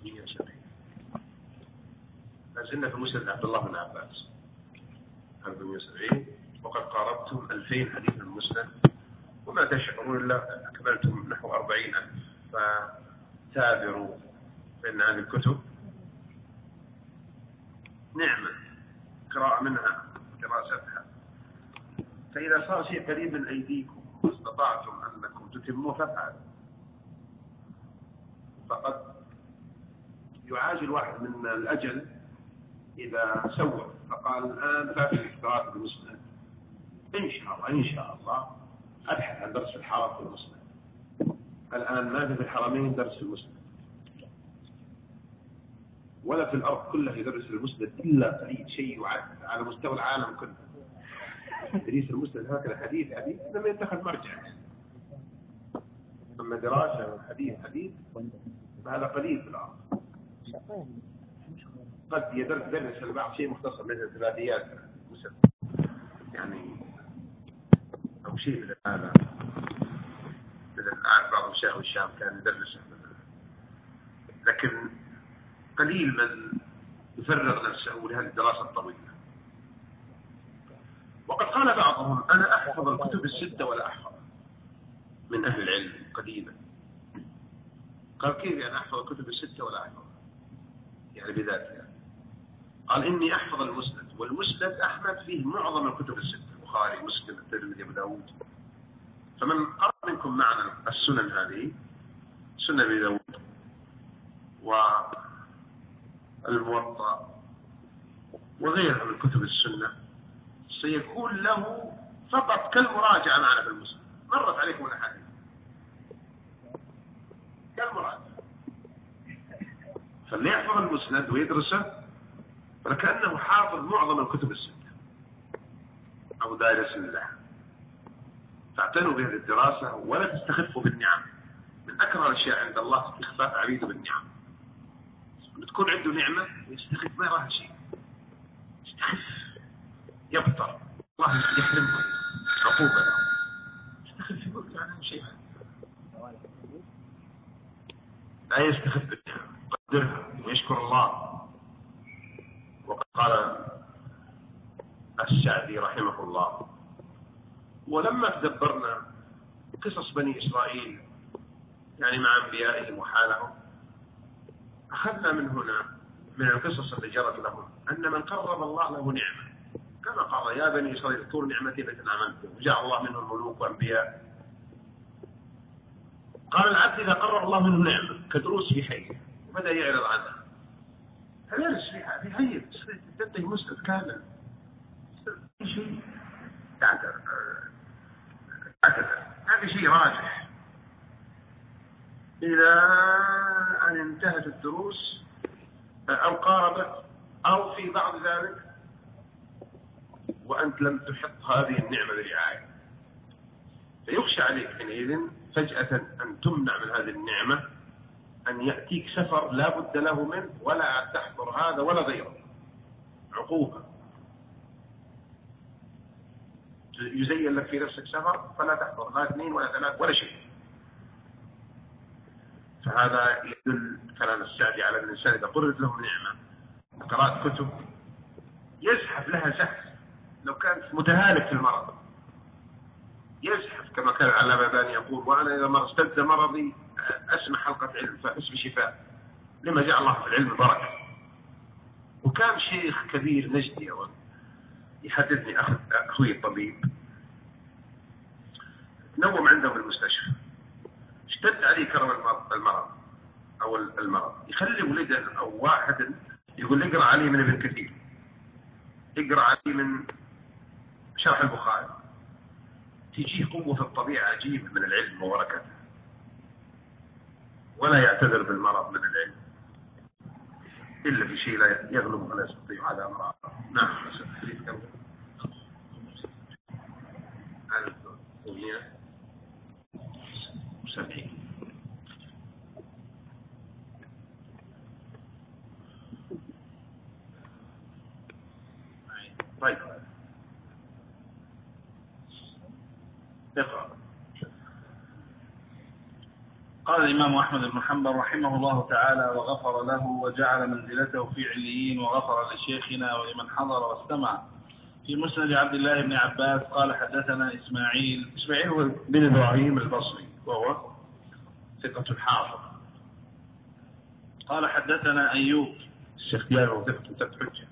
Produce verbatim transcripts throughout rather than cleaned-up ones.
مئة وسبعين. لازلنا في مسند عبد الله بن عباس ألف ومئة وسبعين، وقد قاربتم ألفين حديث من المسند، وما تشعرون إلا أكملتم نحو أربعين ألف. فتابروا بأن هذه الكتب نعمة قراءة منها دراستها، فإذا صار شيء قريب من أيديكم واستطعتم أنكم تتموه فافعلوا. فقد يعاجل واحد من الأجل إذا سوى فقال الآن فاتح قراءة المسند، إن شاء الله إن شاء الله أبحث عن درس الحرم في المسند. الآن ما في الحرمين درس المسند، ولا في الأرض كلها يدرس المسند إلا قليل شيء يعد على مستوى العالم كله. تدريس المسند هكذا حديث حديث لما يتخذ مرجع، أما دراسة حديث حديث هذا قليل في الأرض. قد يدرس البعض شيء مختصر مثل ثلاثيات مسند يعني، أو شيء من هذا، مثل بعض مشايخ الشام كان يدرسه، لكن قليل من يفرغ نفسه لهذه الدراسة الطويلة. وقد قال بعضهم أنا أحفظ الكتب الستة ولا أحفظ من أهل العلم قديما. قال كيف يعني أحفظ الكتب الستة ولا أحفظ؟ يعني بذاتها. قال إني أحفظ المسند، والمسند أحمد فيه معظم الكتب الستة، البخاري مسلم الترمذي أبو داود. فمن قرأ منكم معنا السنن هذه، سنن أبي داود والموطأ وغيرها من كتب السنة، سيكون له فقط كالمراجعة معنا في المسند. مرت عليكم الأحاديث كالمراجعة، فاللي يحفظ المسند ويدرسه فكأنه حافظ معظم الكتب الستة أو دارس الله. فاعتنوا بهذه الدراسة ولا تستخفوا بالنعم. من أكثر الأشياء عند الله استخفاف عبيده بالنعم. تكون عنده نعمة يستخف، ما يراها شيء، يستخف يبطر، الله يحرمه عقوبة له، يستخف يقول عنه شيء، لا يستخف بالنعم، يقدرها ويشكر الله. وقد قال السعدي رحمه الله: ولما تدبرنا قصص بني إسرائيل يعني مع أنبيائهم وحالهم، أخذنا من هنا من القصص التي جرت لهم أن من قرب الله له نعمة، كما قال يا بني إسرائيل اذكروا نعمتي التي أنعمت، وجعل الله منهم ملوك وأنبياء. قال العبد إذا قرب الله منه نعمة كدروس في حيه وبدأ يعرض عنها، فيرس فيها في حيه تنتهي مسند كامل شيء تعتذر تعتذر هذا شيء راجح. إلى أن انتهت الدروس أو قاربت أو في بعض ذلك وأنت لم تحط هذه النعمة برعاية، فيخشى عليك حينئذ فجأة أن تمنع من هذه النعمة، أن يأتيك سفر لا بد له منه ولا تحضر هذا ولا غيره، عقوبة. يزين لك في نفسك سفر فلا تحضر لا اثنين ولا ثلاث ولا شيء. فهذا يدل كلام السعدي على أن الإنسان إذا قررت له نعمة قراءة كتب يزحف لها زحف، لو كانت متهالك في المرض يزحف، كما كان العلامة باني يقول: وأنا إذا ما اشتد مرضي أسمع حلقة علم فأحس بشفاء، لما جعل الله في العلم بركة. وكان شيخ كبير نجدي يحدثني أخ أخوي الطبيب، نوم عنده في المستشفى، اشتد عليه كرم المرض أو المرض، يخلي ولده أو واحد يقول اقرأ عليه من ابن كثير، اقرأ عليه من شرح البخاري، تجيه قوة في الطبيعة عجيبة من العلم وبركته، ولا يعتذر بالمرض من العلم إلا في شيء لا يغلب ولا يستطيع هذا أمر. نعم. طيب نقرأ. قال قال الإمام أحمد بن حنبل رحمه الله تعالى وغفر له وجعل منزلته في عليين وغفر لشيخنا ولمن حضر واستمع في مسند عبد الله بن عباس قال حدثنا إسماعيل إسماعيل بن إبراهيم البصري وهو ثقة الحافظ قال حدثنا أيوب الشيخ ديانه ثقة حجة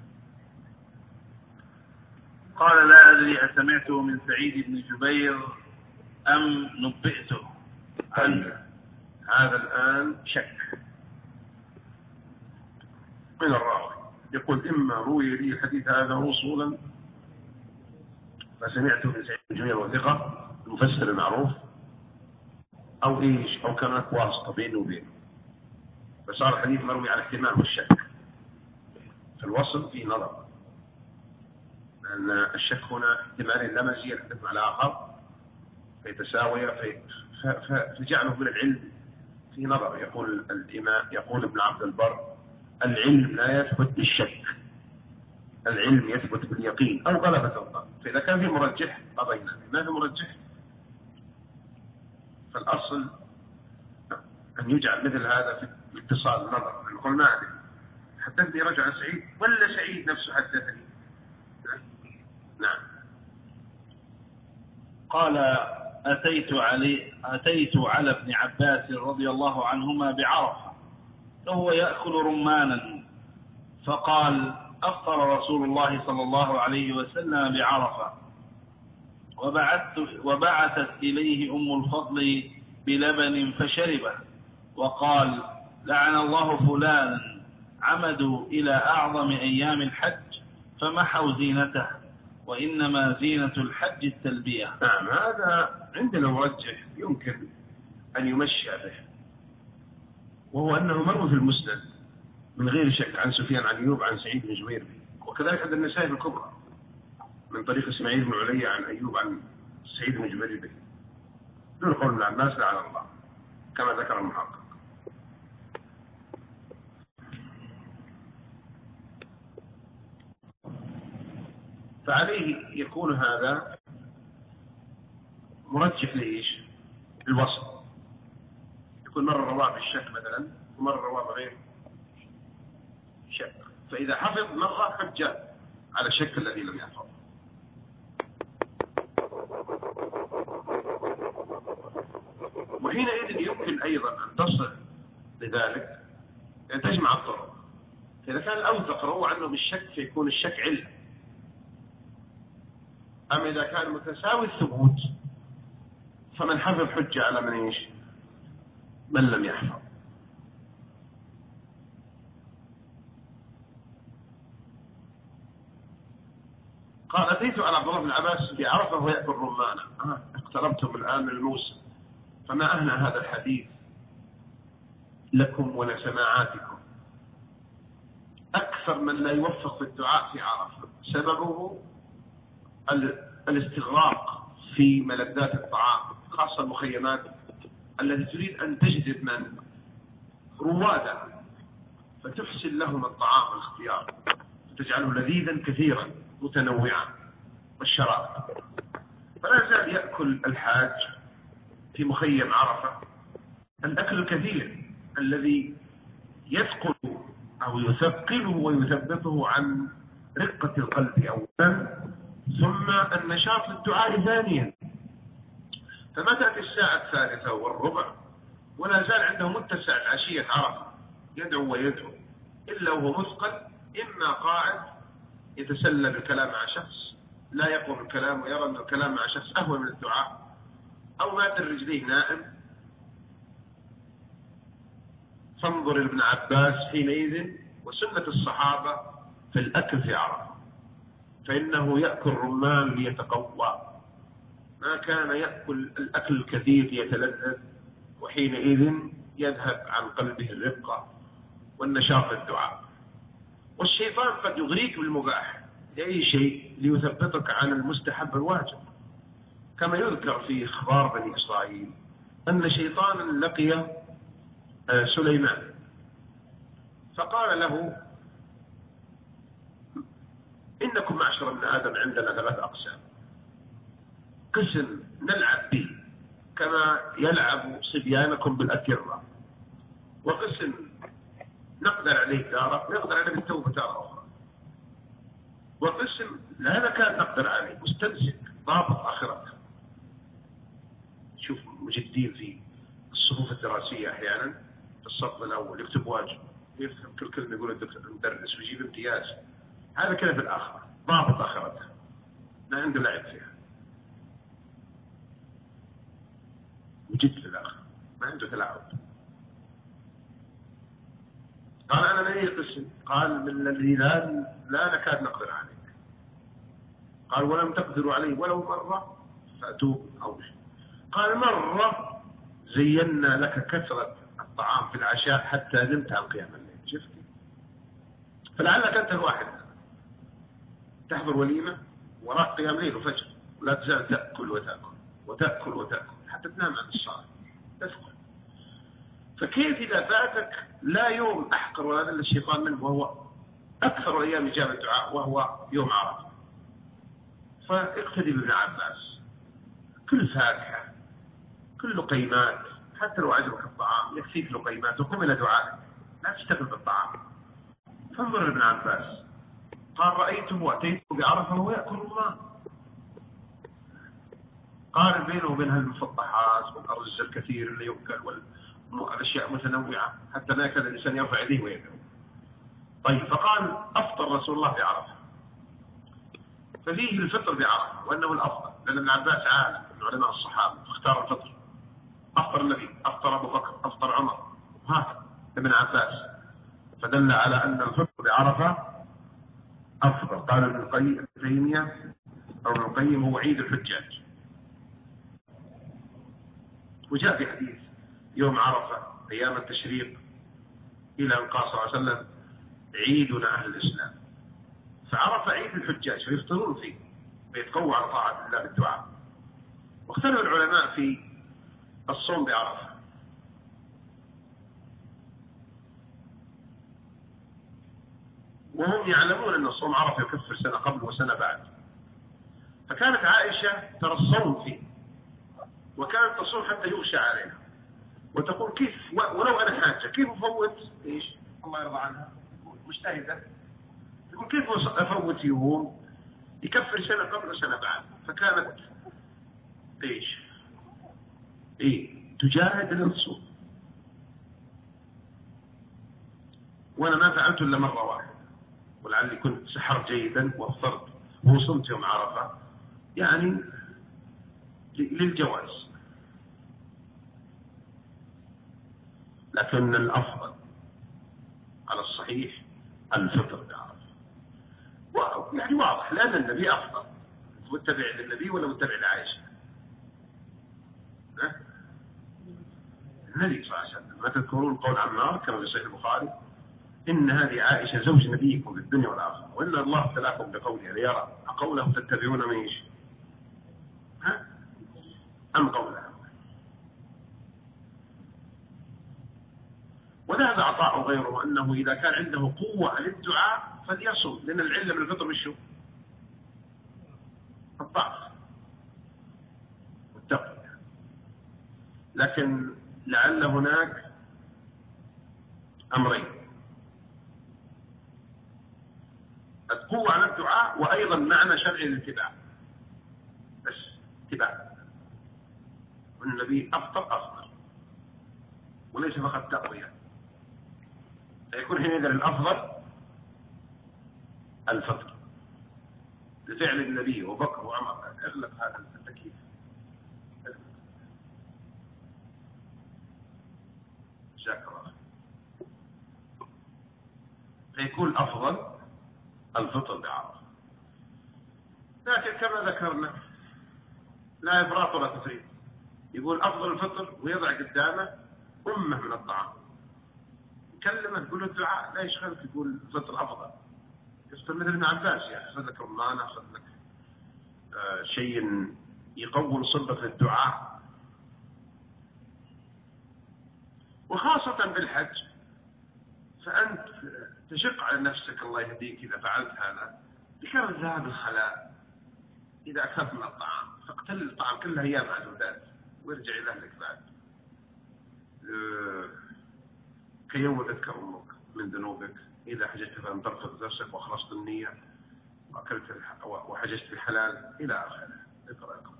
قال لا أدري أسمعته من سعيد بن جبير أم نبئته عن هذا الآن شك من الراوي يقول إما روي لي الحديث هذا وصولا فسمعته من سعيد بن جبير وثقة المفسر المعروف أو إيش أو كانت واسطة بينه وبينه فصار الحديث مروي على احتمال والشك في الوصل فيه نظر لأن الشك هنا احتمال لا مزيد يحدث على آخر فيتساوي في فجعله من العلم في نظر. يقول الإمام يقول ابن عبد البر العلم لا يثبت بالشك، العلم يثبت باليقين أو غلبة الظن، فإذا كان في مرجح قضينا، ما في مرجح فالأصل أن يجعل مثل هذا في اتصال النظر. نقول ما أدري حدثني رجل عن سعيد ولا سعيد نفسه حدثني. نعم. قال أتيت علي أتيت على ابن عباس رضي الله عنهما بعرفة وهو يأكل رمانا فقال أفطر رسول الله صلى الله عليه وسلم بعرفة وبعثت وبعثت إليه أم الفضل بلبن فشربه وقال لعن الله فلانا عمدوا إلى أعظم أيام الحج فمحوا زينته وإنما زينة الحج التلبية. نعم هذا عندنا مرجح يمكن أن يمشي به، وهو أنه مر في المسند من غير شك عن سفيان عن أيوب عن سعيد بن جبير، وكذلك عند النسائي الكبرى من طريق إسماعيل بن علي عن أيوب عن سعيد بن جبير به دون قول ابن عباس لعن الله كما ذكر المحقق. فعليه يكون هذا مرجح لإيش؟ الوصف يكون مرة رواه بالشك مثلا ومرة رواه بغير شك، فإذا حفظ مرة حجة على الشك الذي لم يحفظ. وحينئذ يمكن أيضا أن تصل لذلك أن تجمع الطرق. إذا كان الأوثق روى عنه بالشك فيكون الشك علم، أما إذا كان متساوي الثبوت فمن حفظ حجة على من إيش؟ من لم يحفظ. قال أتيت على عبد الله بن عباس بعرفة ويأكل رمانا. آه. اقتربتم الآن من الموسم فما أهنى هذا الحديث لكم ولسماعاتكم. أكثر من لا يوفق في الدعاء في عرفة سببه الاستغراق في ملذات الطعام، خاصة المخيمات التي تريد أن تجذب من روادا فتحسن لهم الطعام الاختيار فتجعله لذيذا كثيرا متنوعا والشراب. فلا زال يأكل الحاج في مخيم عرفة الأكل الكثير الذي يثقل أو يثقله ويثبته عن رقة القلب أولا ثم النشاط للدعاء ثانيا. فما تأتي الساعة الثالثة والربع ولا زال عنده متسع عشية عرفة يدعو ويدعو إلا وهو مثقل، إما قاعد يتسلى بالكلام مع شخص لا يقوم الكلام ويرى أن الكلام مع شخص أهون من الدعاء، أو مات رجليه نائم. فانظر ابن عباس حينئذ وسنة الصحابة في الأكل في عرفة، فإنه يأكل رمان ليتقوى، ما كان يأكل الأكل الكثير ليتلذذ، وحينئذ يذهب عن قلبه الرقة والنشاط للدعاء. والشيطان قد يغريك بالمباح لأي شيء ليثبتك عن المستحب الواجب، كما يذكر في إخبار بني إسرائيل أن شيطانا لقي سليمان فقال له إنكم معشر ابن آدم عندنا ثلاث أقسام، قسم نلعب به كما يلعب صبيانكم بالأكرة، وقسم نقدر عليه تارة ونقدر عليه بالتوبة تارة أخرى، وقسم هذا كان نقدر عليه مستمسك ضابط آخرته. شوف مجدين في الصفوف الدراسية أحيانا في الصف الأول يكتب واجب، يفهم كل كلمة يقول الدكتور المدرس ويجيب امتياز. هذا كذا في الآخرة ضابط آخرته، ما عنده لعب فيها، وجد في الآخرة ما عنده تلاعب. قال أنا من أي قسم؟ قال من الذي لا لا نكاد نقدر عليك. قال ولم تقدروا عليه ولو مرة فأتوا أو شيء. قال مرة زينا لك كثرة الطعام في العشاء حتى نمت عن قيام الليل. شفت؟ فلعلك أنت الواحد تحضر وليمة وراك قيام ليل وفجر ولا تزال تأكل وتأكل وتأكل وتأكل حتى تنام عن الصلاة تفكر. فكيف إذا فاتك لا يوم أحقر ولا ذل الشيطان منه وهو أكثر الأيام إجابة الدعاء وهو يوم عرفة؟ فاقتدي بابن عباس، كل فاكهة كل لقيمات حتى لو عجبك الطعام يكفيك لقيمات وقم إلى دعائك لا تشتغل بالطعام. فانظر ابن عباس قال رأيته وأتيته بعرفة وهو يأكل الله. قارن بينه وبين هالمفطحات والأرز الكثير اللي يؤكل والأشياء متنوعة حتى لا يكاد الإنسان يرفع يديه ويدعو. طيب فقال أفطر رسول الله بعرفة، ففيه الفطر بعرفة وأنه الأفضل، لأن ابن عباس عالم من علماء الصحابة اختار الفطر. أفطر النبي، أفطر أبو بكر، أفطر عمر، وهكذا ابن عباس، فدل على أن الفطر بعرفة أفضل. قال ابن القيم تيمية أو ابن القيم هو عيد الحجاج. وجاء في حديث يوم عرفة أيام التشريق إلى أن قال صلى الله عليه وسلم عيدنا أهل الإسلام. فعرفة عيد الحجاج فيفطرون فيه فيتقوى على طاعة الله بالدعاء. واختلف العلماء في الصوم بعرفة، وهم يعلمون أن الصوم عرفة يكفر سنة قبل وسنة بعد. فكانت عائشة ترى الصوم فيه وكانت تصوم حتى يغشى عليها وتقول كيف ولو أنا حاجة كيف أفوت إيش الله يرضى عنها مجتهدة، تقول كيف أفوت يوم يكفر سنة قبل وسنة بعد. فكانت إيش إيه تجاهد للصوم. وأنا ما فعلت إلا مرة واحدة ولعلي كنت سحرت جيدا وافطرت وصمت يوم عرفة يعني للجواز، لكن الأفضل على الصحيح الفطر بعرفة. يعني واضح لأن النبي أفضل، متبع للنبي ولا متبع لعائشة؟ النبي صلى الله عليه وسلم. ما تذكرون قول عمار كما في صحيح البخاري إن هذه عائشة زوج نبيكم في الدنيا والآخرة وإن الله ابتلاكم بقوله ليرى أقوله تتبعون من إيش؟ ها؟ أم قولها؟ وذهب عطاء غيره أنه إذا كان عنده قوة للدعاء فليصم، لأن العلة من الفطر بالشو؟ الضعف والتقوى. لكن لعل هناك أمرين: القوة على الدعاء وأيضا معنى شرعي الاتباع، بس اتباع. والنبي أفطر أفضل وليس فقط تقوية، فيكون حينئذ الأفضل الفطر لفعل النبي وبكر وعمر. اغلق هذا التكييف. جزاك الله. فيكون الأفضل الفطر بعرفة، لكن كما ذكرنا لا إفراط ولا تفريط. يقول أفضل الفطر ويضع قدامه أمة من الطعام، يكلمه تقول له الدعاء لا يشغلك، يقول الفطر أفضل. يفطر مثل ابن عباس يعني أخذ لك رمان، أخذ لك آه شيء يقوم صلبك للدعاء. وخاصة بالحج فأنت تشق على نفسك الله يهديك إذا فعلت هذا بكرر ذهاب الخلاء إذا أكثرت من الطعام، فاقتل الطعام كلها أيام معدودات وارجع إلى أهلك بعد أه كيوم تذكر أمك من ذنوبك إذا حججت فلم ترفض نفسك وخلصت النية وأكلت وحججت بالحلال إلى آخره. اقرأ اقرأ.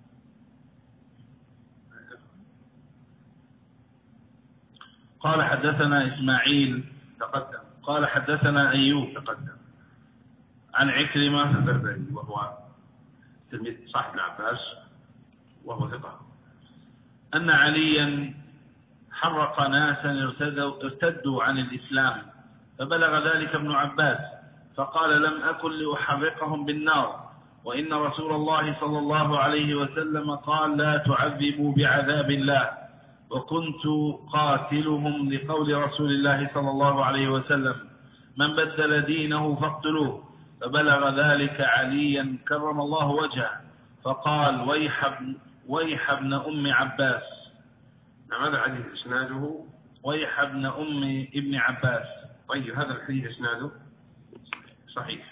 قال حدثنا إسماعيل تقدم. قال حدثنا أيوب تقدم. عن عكرمة البربري وهو تلميذ صاحب ابن عباس وهو ثقة أن عليا حرق ناسا ارتدوا, ارتدوا عن الإسلام فبلغ ذلك ابن عباس فقال لم أكن لأحرقهم بالنار وإن رسول الله صلى الله عليه وسلم قال لا تعذبوا بعذاب الله وكنت قاتلهم لقول رسول الله صلى الله عليه وسلم من بدل دينه فاقتلوه فبلغ ذلك عليا كرم الله وجهه فقال ويح ابن, ويح ابن أم عباس. نعم هذا الحديث إسناده ويح ابن أم ابن عباس. طيب هذا الحديث إسناده صحيح.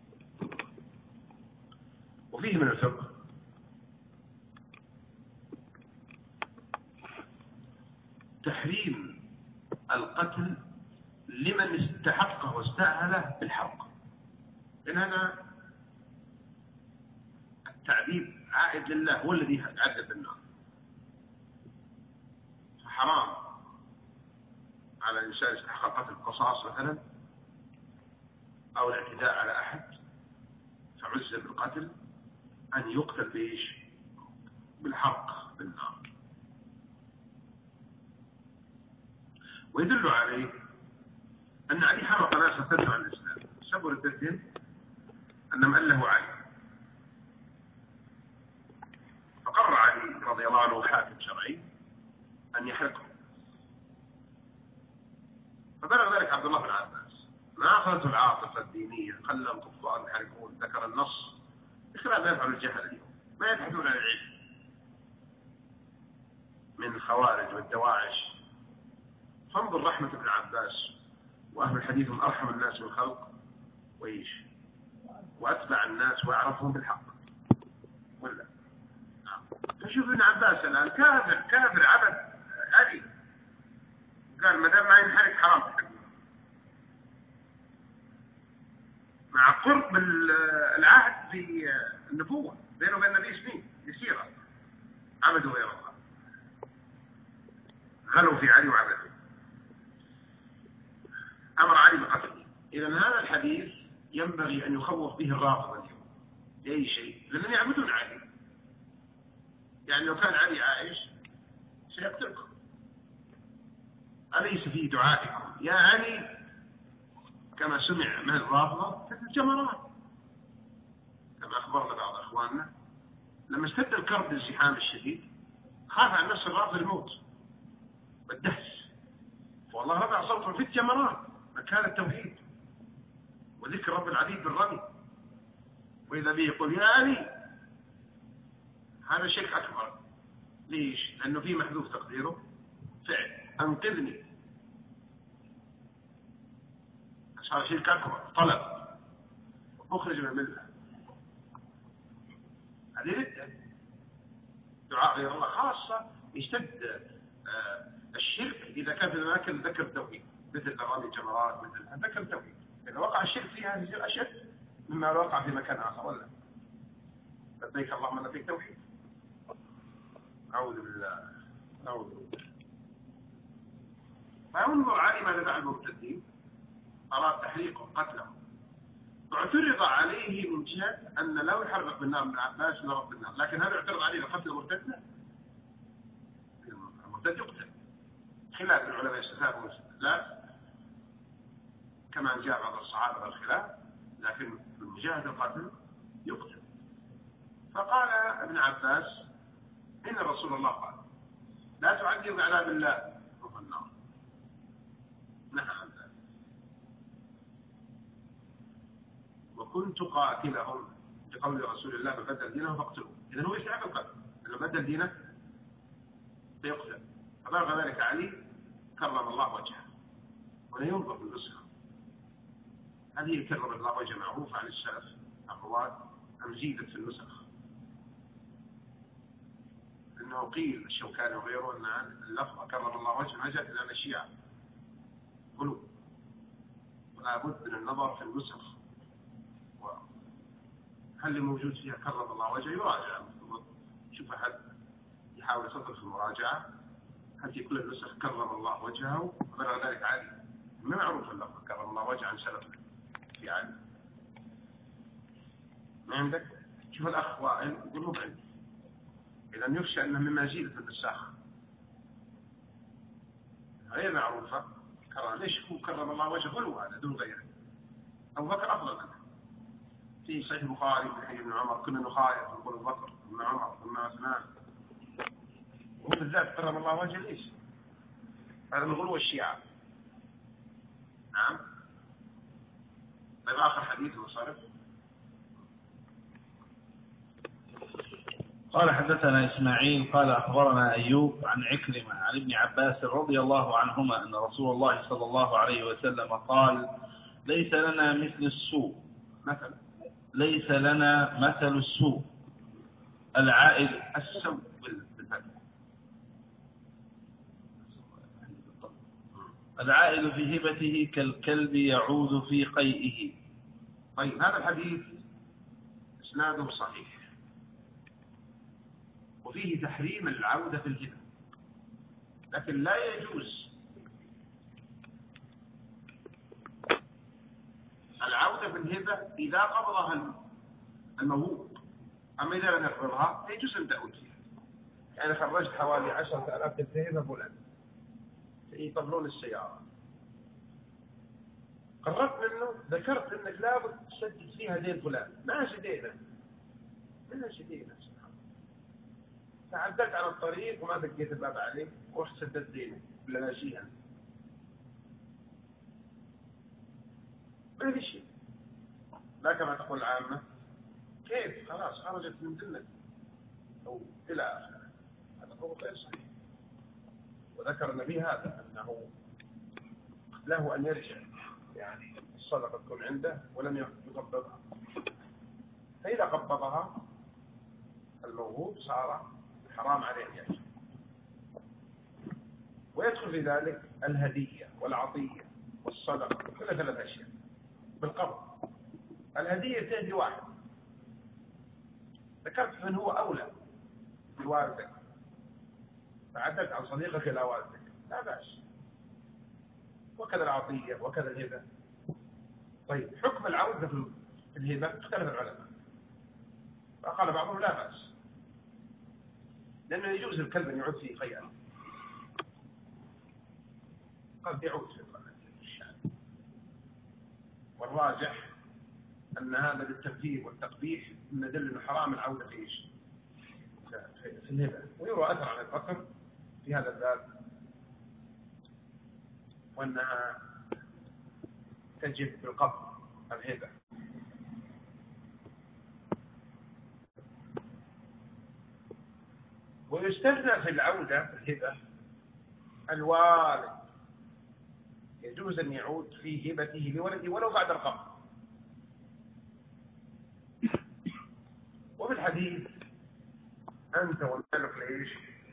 وفيه من الفقه تحريم القتل لمن استحقه واستأهله بالحرق، لأن هذا التعذيب عائد لله هو الذي عذب النار. فحرام على الإنسان يستحق القتل القصاص مثلا أو الاعتداء على أحد فعذب بالقتل أن يقتل بإيش؟ بالحرق بالنار. ويدل عليه أن علي حرق ناس ارتدوا عن الإسلام سبب ردتهم أن من له علي فقرر علي رضي الله عنه حاكم شرعي أن يحرقهم فبلغ ذلك عبد الله بن عباس ما أخذته العاطفة الدينية خلهم كفار يحرقون ذكر النص بخلاف ما يفعل الجهل اليوم ما يبحثون عن العلم من خوارج والدواعش. فانظر رحمة ابن عباس وأهل الحديث هم أرحم الناس بالخلق وإيش وأتبع الناس وأعرفهم بالحق ولا فشوف ابن عباس الآن كافر كافر عبد علي قال ما دام ما ينحرق حرام تحرقونه مع قرب العهد في النبوة بينه وبين النبي سنين يسيرة عبدوا غير الله غلوا في علي وعبدوا أمر علي بقتله. إذن هذا الحديث ينبغي أن يخوف به الرافضة اليوم لأي شيء لأنهم يعبدون علي يعني لو كان علي عايش سيقتلكم أليس في دعائكم يا علي كما سمع من الرافضة في الجمرات كما أخبرنا بعض أخواننا لما اشتد الكرب بالزحام الشديد خاف عن نفس الرافض الموت والدهس والله رفع صوته في الجمرات مكان التوحيد وذكر رب العبيد بالرمي وإذا به يقول يا علي هذا شرك أكبر. ليش؟ لأنه فيه محذوف تقديره فعل أنقذني صار شرك أكبر طلب مخرج من الملة هذه ردة دعاء غير الله خاصة يشتد آه الشرك إذا كان في الأماكن ذكر التوحيد مثل رمي الجمرات مثل ذكر التوحيد إذا وقع الشرك فيها يصير أشد مما لو وقع في مكان آخر ولا لبيك اللهم لبيك توحيد. أعوذ بالله أعوذ بالله. فانظر علي ماذا فعل المرتدين أراد تحريقهم قتلهم اعترض عليه من جهة أن لا يحرق بالنار ابن عباس ولا رب النار لكن هذا اعترض عليه لقتل المرتد المرتد يقتل خلاف العلماء استفادوا لا كما جاء بعض الصحابة بالخلاف لكن من جهة القتل يقتل. فقال ابن عباس إن رسول الله قال لا تعذب بعذاب الله روح النار نهى عن ذلك وكنت قاتلهم بقول رسول الله من بدل دينه فاقتلوه. إذن هو يستحق القتل إنه بدل دينه سيقتل. فبلغ ذلك علي كرم الله وجهه ولا ينظر في النسخة هذه كرم الله وجهه معروفة عن السلف الرواة أم زيدت في النسخ أنه قيل الشوكاني وغيره أن اللفظ كرم الله وجهه ما جاءت عن الشيعة قلوا، ولا بد من النظر في النسخ هل اللي موجود فيها كرم الله وجهه يراجع. شوف أحد يحاول يصدر في المراجعة هل في كل النسخ كرم الله وجهه وغير ذلك عادي. ما معروف اللفظ كرم الله وجهه عن سلف في عادي. ما عندك؟ شوف الأخ وائل يقول مو عندي، إذا يخشى أنه مما زيد في النساخ غير معروفة. كرم ليش هو كرم الله وجهه غلو هذا دون غيره. أبو بكر أفضل منه. في صحيح البخاري من حديث ابن عمر كنا نخايف نقول أبو بكر ابن عمر ابن عثمان، وهو بالذات كرم الله وجهه ليش؟ هذا من غلو الشيعة. نعم. طيب آخر حديث المصارف. قال حدثنا إسماعيل قال أخبرنا أيوب عن عكرمة عن ابن عباس رضي الله عنهما أن رسول الله صلى الله عليه وسلم قال ليس لنا مثل السوء مثل ليس لنا مثل السوء العائد السوء بالفتح العائد في هبته كالكلب يعود في قيئه. طيب هذا الحديث إسناده صحيح وفيه تحريم العودة في الهبة، لكن لا يجوز العودة في الهبة إذا قبضها الموهوب. أما إذا لم يقبضها يجوز أن تعود فيها. يعني خرجت حوالي عشرة آلاف في هبة فلان يطلون السيارة، قررت منه ذكرت أنك لابد تسدد فيها دين فلان، ما سدينا ما سدينا تعدلت على الطريق وما دقيت الباب عليه ورحت سددت دينه ولا ناسيها، ما في شيء. لا كما تقول العامة كيف خلاص خرجت من ذمتك أو إلى آخره. هذا قول غير صحيح. وذكر النبي هذا أنه له أن يرجع، يعني الصدقة تكون عنده ولم يقبضها، فإذا قبضها الموهوب صار حرام عليه يعني. ويدخل في ذلك الهدية والعطية والصدقة كل ثلاث أشياء بالقبض. الهدية تهدي واحد ذكرت من هو أولى بوالدك فعدت عن صديقك إلى والدك لا بأس، وكذا العطية وكذا الهبة. طيب حكم العودة في الهبة اختلف العلماء، فقال بعضهم لا بأس لأنه يجوز الكلب أن يعود في خيانة، قد يعود في الشام. والراجح أن هذا للتنفيذ والتقبيح مما يدل أنه حرام العودة في إيش؟ في الهبة. ويروى أثر عن البكر في هذا الباب وأنها تجب بالقبض الهبة. ويستثنى في العودة في الهبة الوالد، يجوز أن يعود في هبته لولده ولو بعد القبض. وفي الحديث أنت ومالك ليش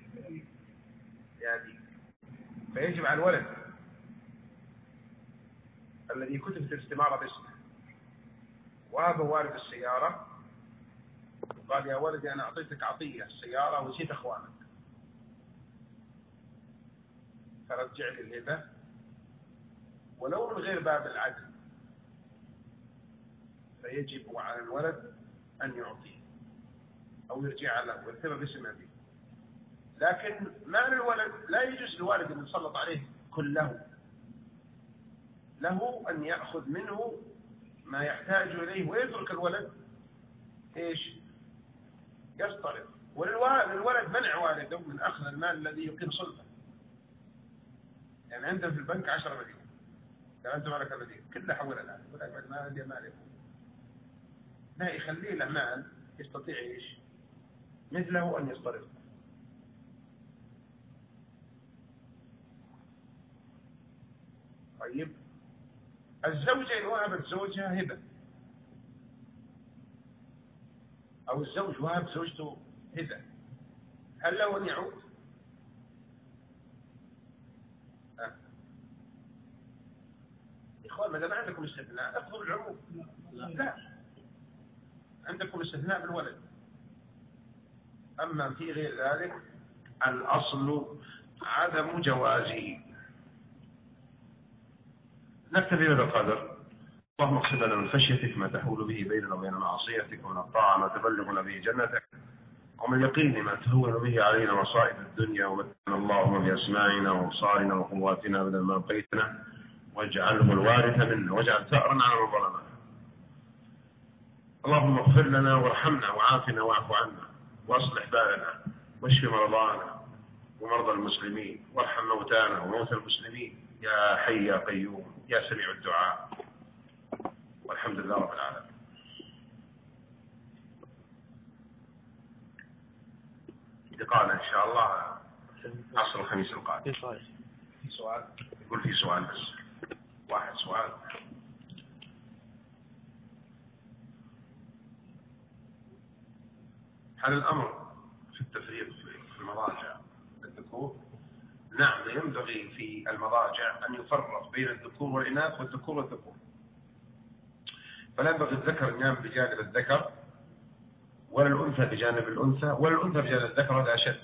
يعني، فيجب على الولد الذي كتبت الاستمارة باسمه وهذا والد السيارة قال يا ولدي أنا أعطيتك عطية السيارة ونسيت أخوانك فرجع لي الهبة ولو من غير باب العدل، فيجب على الولد أن يعطيه أو يرجع له ويكتبه باسم أبيه. لكن مال الولد لا يجوز للوالد أن يسلط عليه كله، له أن يأخذ منه ما يحتاج إليه ويترك الولد إيش يصطرف. وللولد منع والده من أخذ المال الذي يقيم صلبه. يعني عنده في البنك عشرة مليون قال أنت مالك المدين كله حول الآن ولا يبعد ما عندي مال لا يخليه له مال يستطيع إيش مثله أن يصطرف. طيب الزوجة إن وهبت زوجها هبة أو الزوج وهب زوجته هبة، هل له أن يعود؟ أه. إخوان ما دام عندكم استثناء أخذوا العموم. لا. لا عندكم استثناء بالولد، أما في غير ذلك الأصل عدم جوازه. نكتفي بهذا القدر. اللهم اقسم لنا من خشيتك ما تحول به بيننا وبين معصيتك، ومن الطاعة ما تبلغنا به جنتك، ومن اليقين ما تهون به علينا مصائب الدنيا، ومتعنا اللهم بأسماعنا وأبصارنا وقواتنا أبدا ما بقيتنا، واجعله الوارث منا، واجعل ثأرنا على من ظلمنا. اللهم اغفر لنا وارحمنا وعافنا واعف عنا، واصلح بالنا، واشف مرضانا ومرضى المسلمين، وارحم موتانا وموتى المسلمين، يا حي يا قيوم يا سميع الدعاء. والحمد لله رب العالمين. لقاءنا إن شاء الله عصر الخميس القادم. في سؤال؟ يقول في سؤال بس واحد سؤال. هل الأمر في التفريق في المضاجع الذكور؟ نعم، ينبغي في المضاجع أن يفرق بين الذكور والإناث والذكور والذكور، فلا ينبغي الذكر ينام بجانب الذكر، ولا الأنثى بجانب الأنثى، ولا الأنثى بجانب الذكر، هذا أشد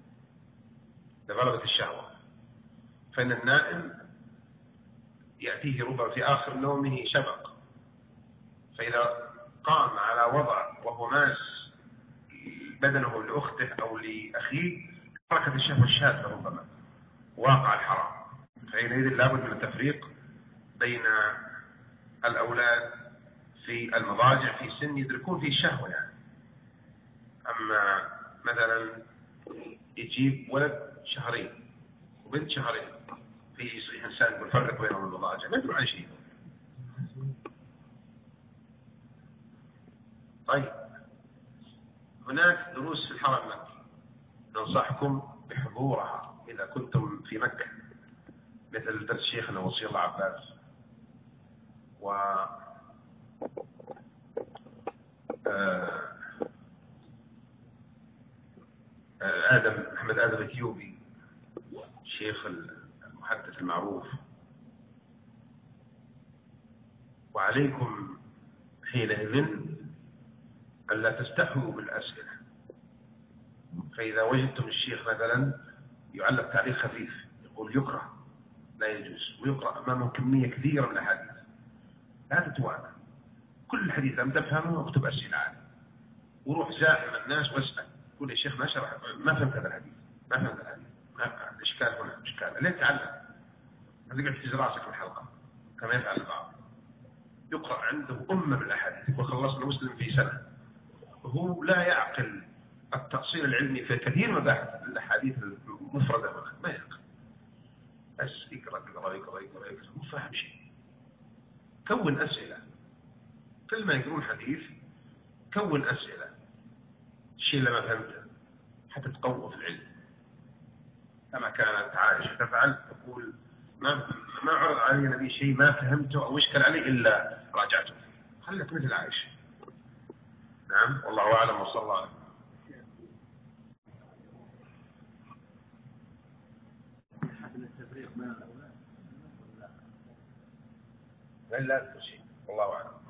لغلبة الشهوة. فإن النائم يأتيه ربما في آخر نومه شبق، فإذا قام على وضع وهو ماس بدنه لأخته أو لأخيه حركة الشهوة الشاذة ربما واقع الحرام، فحينئذ لابد من التفريق بين الأولاد في المضاجع في سن يدركون فيه الشهوة يعني. أما مثلا يجيب ولد شهرين وبنت شهرين في صحيح إنسان يقول فرق بينهم المضاجع، ما يدرون عن شيء. طيب هناك دروس في الحرم المكي ننصحكم بحضورها إذا كنتم في مكة، مثل درس شيخنا وصي الله عباس و آدم محمد آدم الكيوبي شيخ المحدث المعروف. وعليكم حينئذ ألا تستحوا بالأسئلة، فإذا وجدتم الشيخ مثلا يعلق تعليق خفيف يقول يكره لا يجوز، ويقرأ أمامه كمية كثيرة من الأحاديث، لا تتوانى، كل الحديث لم تفهمه واكتب أسئلة عنه، وروح زاحم الناس واسأل، قول يا شيخ ما شرح، ما فهمت هذا الحديث، ما فهمت الحديث، الإشكال هنا إشكال، ليه تعلم؟ هذا قاعد تجي راسك في الحلقة كما يفعل البعض، يقرأ عنده أمة من الأحاديث وخلصنا مسلم في سنة، وهو لا يعقل التأصيل العلمي في كثير من الأحاديث المفردة هنا، ما يعقل، بس يقرأ يقرأ يقرأ يقرأ يقرأ مو فاهم شيء. كون أسئلة، كل ما يقرون حديث كون أسئلة، الشيء اللي ما فهمته حتى تقوى في العلم، كما كانت عائشة تفعل، تقول ما ما عرض علي نبي شيء ما فهمته أو اشكل علي إلا راجعته، خلت مثل عائشة. نعم والله أعلم وصلى الله عليه. لا لا شيء والله أعلم.